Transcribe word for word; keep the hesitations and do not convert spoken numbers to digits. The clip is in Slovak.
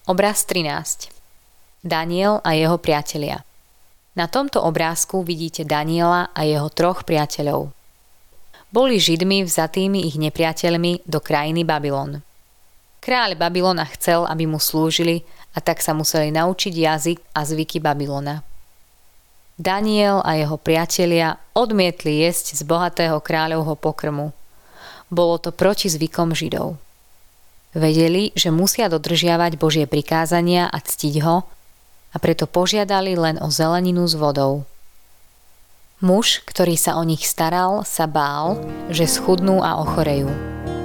Obraz trinásť. Daniel a jeho priatelia. Na tomto obrázku vidíte Daniela a jeho troch priateľov. Boli Židmi vzatými ich nepriateľmi do krajiny Babylon. Kráľ Babylona chcel, aby mu slúžili, a tak sa museli naučiť jazyk a zvyky Babylona. Daniel a jeho priatelia odmietli jesť z bohatého kráľovho pokrmu. Bolo to proti zvykom Židov. Vedeli, že musia dodržiavať Božie prikázania a ctiť ho, a preto požiadali len o zeleninu s vodou. Muž, ktorý sa o nich staral, sa bál, že schudnú a ochorejú.